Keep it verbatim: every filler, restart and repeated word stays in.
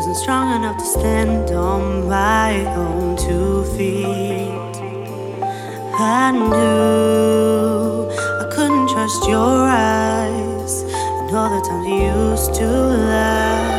wasn't strong enough to stand on my own two feet. I knew I couldn't trust your eyes, and all the times you used to lie.